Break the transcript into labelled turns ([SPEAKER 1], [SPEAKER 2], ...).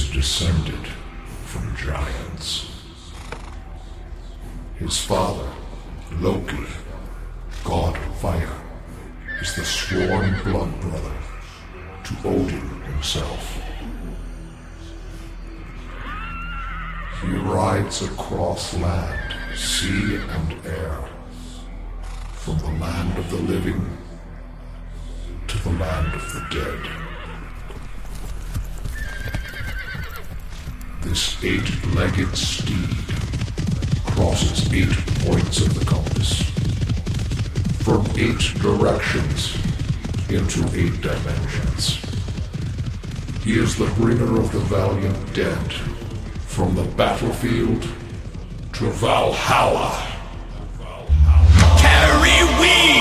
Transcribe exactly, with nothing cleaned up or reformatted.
[SPEAKER 1] descended from giants. His father, Loki, god of fire, is the sworn blood brother to Odin himself. He rides across land, sea, and air, from the land of the living to the land of the dead. This eight-legged steed crosses eight points of the compass, from eight directions into eight dimensions. He is the bringer of the valiant dead, from the battlefield to Valhalla.
[SPEAKER 2] Carry we!